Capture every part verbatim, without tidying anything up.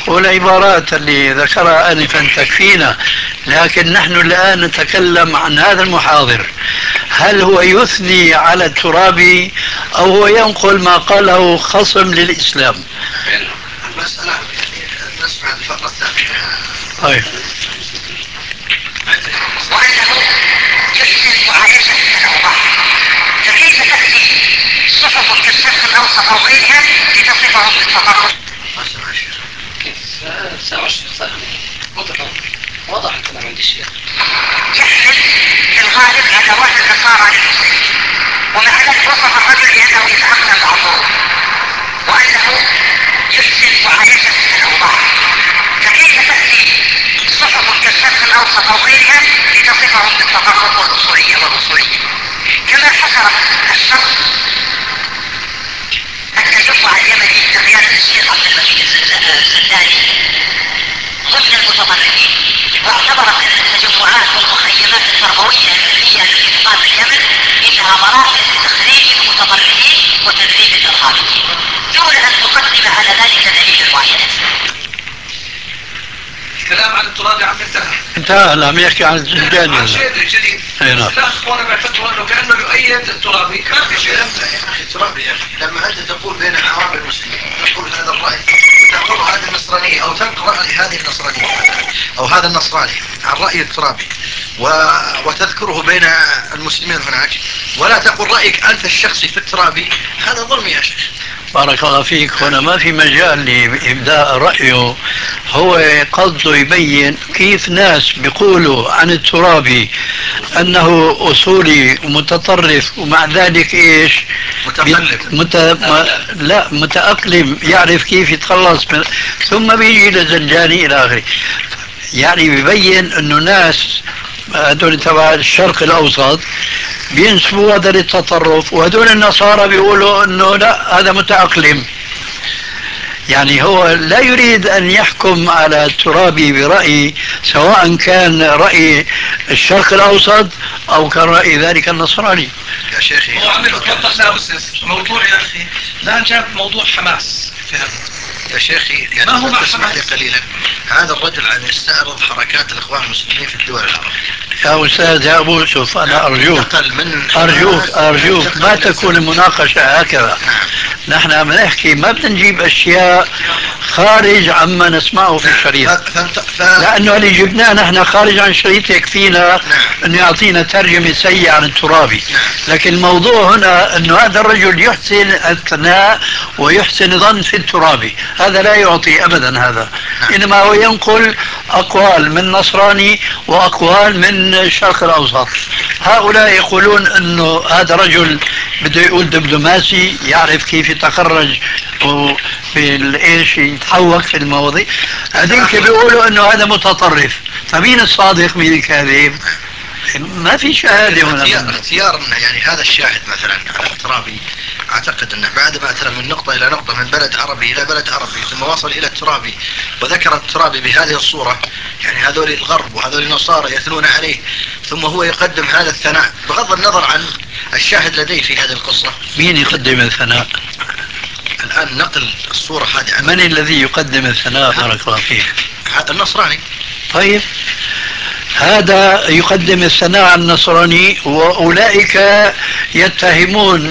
والعبارات اللي ذكرها آنفا تكفينا، لكن نحن الآن نتكلم عن هذا المحاضر، هل هو يثني على الترابي أو هو ينقل ما قاله خصم للإسلام؟ المسألة يعني نسمع الفقرة الثانية. طيب. وأنه يحسن معايشة الأوضاع، فكيف تأتي صحف كالشرق الأوسط أو غيرها لتصفهم بالتطرف؟ ما سمع الشيخ. كيف؟ سمع الشيخ سامع. وضح الكلام عند الشيخ. يحمل في الغالب أدوات النصارى للمسلمين، ومع ذلك وصف الرجل بأنه يتأقلم بعضهم، وأنه يحسن معايشة الأوضاع، فكيف تأتي صحف كالشرق الأوسط أو غيرها لتصفهم بالتطرف والأصولية والأصولية، كما حصل الشرق التجمع اليمني بقيادة الشيخ عبد المجيد الزنداني ضمن المتطرفين، واعتبرت ان التجمعات والمخيمات التربوية العلمية التي تقام في اليمن انها مراكز لتخريج المتطرفين وتدريب الارهابيين، دون ان تقدم على ذلك دليل معين. الكلام عن الترابي عم انتهى. انتهى، لم يحكي عن الزنجاني. عن شيء جديد. نعم. لا اخوانا بيعتبروا انه كانه يؤيد الترابي، ما في شيء. يا اخي الترابي يا اخي، لما انت تقول بين اعراب المسلمين تقول هذا الراي وتقول هذه النصرانيه او تنقل راي هذه النصرانيه او هذا النصراني عن راي الترابي و... وتذكره بين المسلمين هناك، ولا تقول رايك انت الشخصي في الترابي، هذا ظلم يا شيخ. بارك الله فيك. هنا ما في مجال لإبداء رأيه، هو قصده يبين كيف ناس بيقولوا عن الترابي أنه أصولي ومتطرف ومع ذلك إيش؟ متقلب. مت... ما... لا، متأقلم، يعرف كيف يتخلص من... ثم بيجي لزنجاني إلى آخره. يعني بيبين أنه ناس هذول تبع الشرق الأوسط بينسبوا هذا للتطرف، وهذول النصارى بيقولوا أنه لا، هذا متأقلم. يعني هو لا يريد أن يحكم على الترابي برأي، سواء كان رأي الشرق الأوسط أو كان رأي ذلك النصراني. يا شيخي هو عم يوضح لنا بس موضوع يا اخي، لا جاب موضوع حماس في هذا. يا شيخي يعني ما هو مع تسمح لي حماس؟ قليلا، هذا الرجل عم يستعرض حركات الاخوان المسلمين في الدول العربية. يا أستاذ يا أبو يوسف، أنا أرجوك من أرجوك أرجوك ما تكون المناقشة هكذا. نعم. نحن عم نحكي، ما بدنا نجيب أشياء خارج عما نسمعه في الشريط، ف... لأنه اللي جبناه نحن خارج عن الشريط يكفينا. نعم. أنه يعطينا ترجمة سيئة عن الترابي. نعم. لكن الموضوع هنا أنه هذا الرجل يحسن الثناء ويحسن ظن في الترابي، هذا لا يعطي أبدا هذا. نعم. إنما هو ينقل أقوال من نصراني وأقوال من الشرق الأوسط. هؤلاء يقولون أنه هذا رجل بده يقول دبلوماسي، يعرف كيف يتخرج وبالايش يتحوك في المواضيع. هذيك بيقولوا انه هذا متطرف، فمين الصادق مين الكاذب؟ ما في شهاده هنا. اختيار اختيارنا يعني هذا الشاهد مثلا على الترابي، اعتقد انه بعد ما اتى من نقطه الى نقطه، من بلد عربي الى بلد عربي، ثم وصل الى الترابي وذكر الترابي بهذه الصوره، يعني هذول الغرب وهذول النصارى يثنون عليه، ثم هو يقدم هذا الثناء بغض النظر عن الشاهد لديه في هذه القصه. مين يقدم الثناء؟ الان نقل الصوره هذه عن من الذي يقدم الثناء؟ بارك الله فيك. هذا النصراني. طيب، هذا يقدم الثناء على النصراني، واولئك يتهمون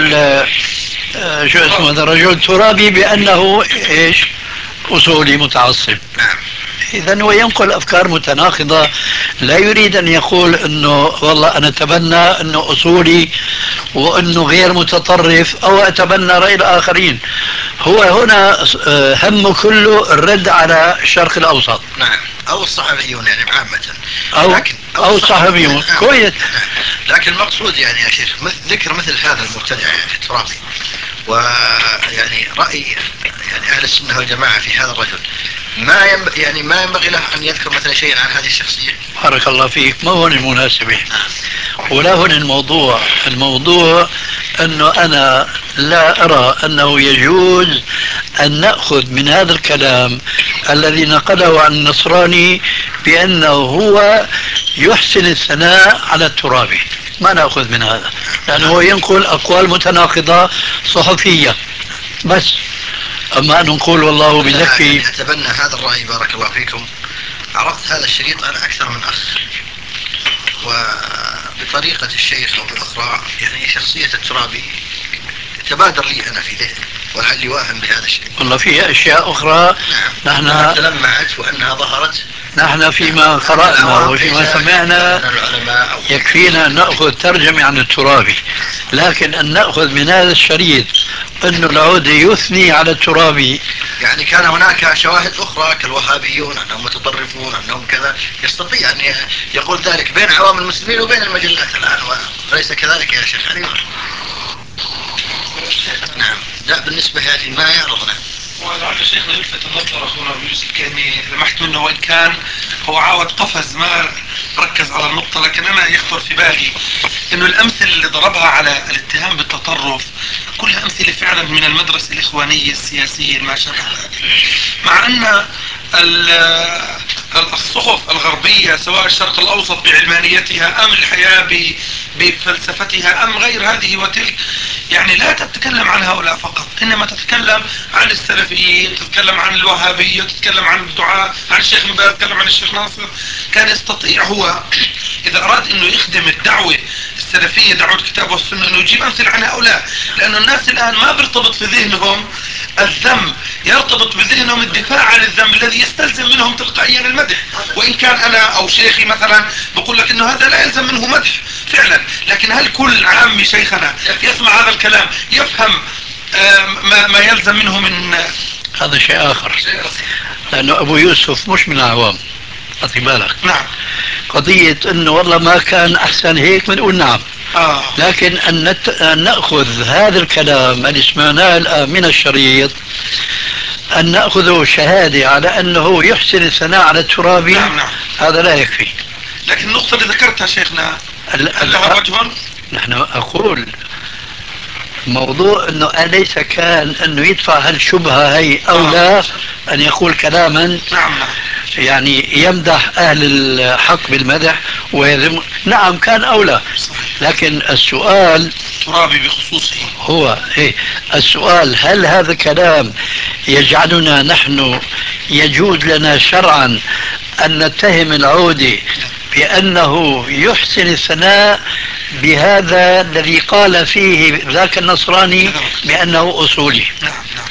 شو اسمه هذا الرجل الترابي بانه ايش؟ اصولي متعصب. نعم. إذا هو ينقل أفكار متناقضة، لا يريد أن يقول أنه والله أنا أتبنى أنه أصولي وأنه غير متطرف أو أتبنى رأي الآخرين. هو هنا همه كله الرد على الشرق الأوسط. نعم. أو الصحفيون يعني عامة. أو لكن أو, أو الصحفيون. نعم. كويس. لكن المقصود يعني يا شيخ ذكر مثل هذا المبتدع يعني الترابي، ويعني رأي يعني أهل السنة والجماعة في هذا الرجل، ما ينبغي يعني ما ينبغي له أن يذكر مثلا شيئا عن هذه الشخصية. بارك الله فيك. ما هون المناسبة ولا هون الموضوع. الموضوع أنه أنا لا أرى أنه يجوز أن نأخذ من هذا الكلام الذي نقله عن النصراني بأنه هو يحسن الثناء على الترابي. ما نأخذ من هذا، لأنه هو ينقل أقوال متناقضة صحفية بس. أما أن نقول والله بزكي. يعني أتبنى هذا الرأي بارك الله فيكم. عرضت هذا الشريط أنا أكثر من أخ، وبطريقة الشيخ أو بأخرى يعني شخصية الترابي تبادر لي أنا في ذهني ولعلي واهم بهذا الشيء. والله في أشياء أخرى نعم. نحن تلمعت وأنها ظهرت. نحن فيما قرأنا وفيما سمعنا يكفينا أن نأخذ ترجمة عن الترابي، لكن أن نأخذ من هذا الشريط أن العودة يثني على الترابي. يعني كان هناك شواهد أخرى كالوهابيون أنهم متطرفون أنهم كذا، يستطيع أن يقول ذلك بين عوام المسلمين وبين المجلات الآن، وليس كذلك يا شيخ علي؟ نعم. لا بالنسبة يعني ما يعرضنا. ولعل شيخنا يلفت النظر أخونا أبو يوسف كأني لمحت منه، وإن كان هو عاود قفز ما ركز على النقطة، لكن أنا يخطر في بالي إنه الأمثلة اللي ضربها على الاتهام بالتطرف كلها أمثلة فعلا من المدرسة الإخوانية السياسية ما شابه ذلك، مع أن الصحف الغربية سواء الشرق الأوسط بعلمانيتها أم الحياة بفلسفتها أم غير هذه وتلك يعني لا تتكلم عن هؤلاء فقط، إنما تتكلم عن السلفيين، تتكلم عن الوهابية، تتكلم عن الدعاء، عن الشيخ مبارك، تتكلم عن الشيخ ناصر. كان يستطيع هو إذا أراد أنه يخدم الدعوة السلفية دعوة الكتاب والسنة أنه يجيب أمثل عن هؤلاء، لأن الناس الآن ما بيرتبط في ذهنهم الذم، يرتبط بذهنهم الدفاع عن الذم الذي يستلزم منهم تلقائيا المدح. وإن كان أنا أو شيخي مثلا بقول لك أنه هذا لا يلزم منه مدح فعلا، لكن هل كل عامي شيخنا يسمع هذا الكلام يفهم ما, ما يلزم منه من هذا شيء آخر، لأنه أبو يوسف مش من العوام، أخذ بالك. نعم. قضية أنه والله ما كان أحسن هيك بنقول نعم. آه. لكن أن, نت... أن نأخذ هذا الكلام اللي سمعناه الآن من الشريط، أن نأخذه شهادة على أنه يحسن الثناء على الترابي. نعم نعم. هذا لا يكفي. لكن النقطة اللي ذكرتها شيخنا هل لها وجه؟ نحن أقول موضوع أنه أليس كان أنه يدفع هالشبهة هي أو آه. لا، أن يقول كلاما نعم نعم. يعني يمدح أهل الحق بالمدح ويذم. نعم كان أولى. لكن السؤال ترابي بخصوصه هو إيه؟ السؤال هل هذا الكلام يجعلنا نحن يجوز لنا شرعا أن نتهم العودة بأنه يحسن الثناء بهذا الذي قال فيه ذاك النصراني بأنه أصولي؟ نعم نعم.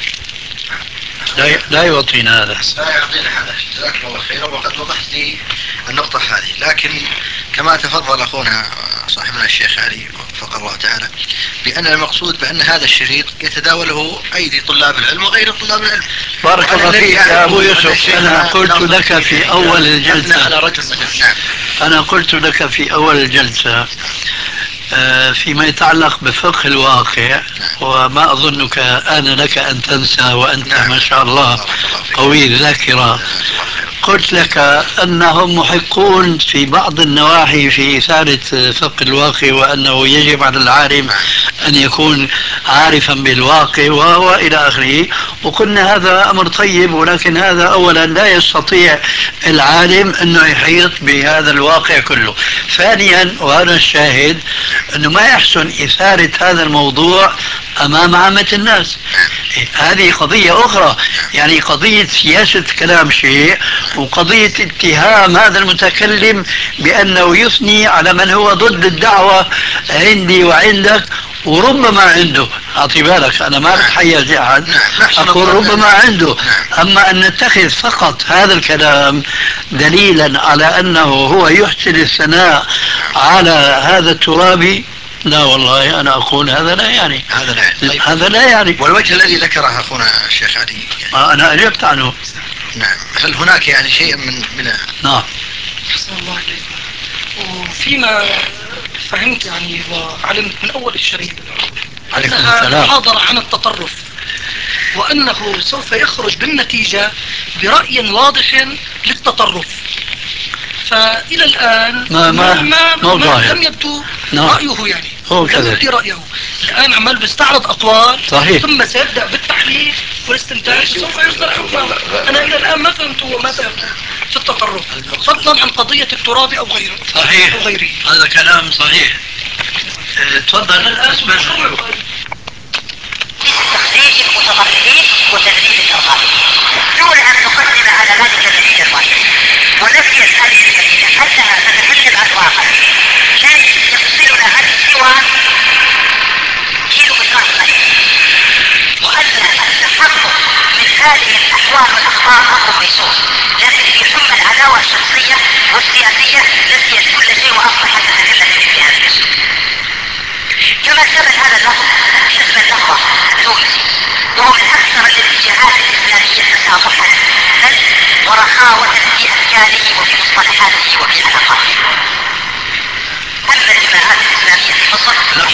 لا لا يعطينا هذا. لا يعطينا هذا. جزاكم الله خيرا، وقد وضحت لي النقطة هذه. لكن كما تفضل أخونا صاحبنا الشيخ علي وفق الله تعالى بأن المقصود بأن هذا الشريط يتداوله أيدي طلاب العلم وغير طلاب العلم. بارك الله فيك يا أبو يوسف. أنا قلت لك في أول الجلسة على رجل نعم. أنا قلت لك في أول الجلسة فيما يتعلق بفقه الواقع، وما أظنك آن لك أن تنسى وأنت ما شاء الله قوي الذاكرة، قلت لك أنهم محقون في بعض النواحي في إثارة فقه الواقع، وأنه يجب على العالم أن يكون عارفا بالواقع وهو إلى آخره. وقلنا هذا أمر طيب، ولكن هذا أولا لا يستطيع العالم أنه يحيط بهذا الواقع كله. ثانيا وهذا الشاهد أنه ما يحسن إثارة هذا الموضوع أمام عامة الناس. هذه قضية أخرى، يعني قضية سياسة كلام شيء، وقضية اتهام هذا المتكلم بأنه يثني على من هو ضد الدعوة عندي وعندك وربما عنده. أعطي بالك أنا ما بتحيز أحد، أقول ربما عنده. أما أن نتخذ فقط هذا الكلام دليلا على أنه هو يحسن الثناء على هذا الترابي، لا والله أنا أقول هذا لا يعني. هذا لا يعني. طيب. هذا لا يعني. والوجه الذي ذكره أخونا الشيخ علي يعني أنا أجبت عنه. نعم. هل هناك يعني شيء من من نعم. أحسن الله عليك. وفيما فهمت يعني وعلمت من أول الشريط أنها محاضرة عن التطرف، وأنه سوف يخرج بالنتيجة برأي واضح للتطرف. فإلى الآن ما ما, ما, ما, ما لم يبدو نعم. رأيه يعني هو لم يبدي رأيه. الآن عمال بيستعرض أقوال صحيح. ثم سيبدأ بالتحليل والاستنتاج سوف يصدر حكمه. أنا إلى الآن ما فهمت هو ماذا يقول في التطرف، فضلا عن قضية التراب أو غيره. صحيح. أو غيره. هذا كلام صحيح. اه تفضل. الآن تخريج المتطرفين وتجريد الأربعين دون أن تقدم على ذلك دليلا واحدا. ونسيت هذه الجريدة أنها تتكلم عن واقع لا يفصلنا عنه سوى كيلو متر صغير، وأن التحقق من هذه الأحوال والأخبار أمر ميسور، لكن في حمى العداوة الشخصية والسياسية نسيت كل شيء وأصبحت تتكلم بمثل هذا الأسلوب. كما ثبت هذا اللفظ حزب النهضة التونسي، وهو من أكثر الاتجاهات الإسلامية تسامحا بل ورخاوة في أفكاره وفي مصطلحاته وفي علاقاته. أما الجماعات الإسلامية في مصر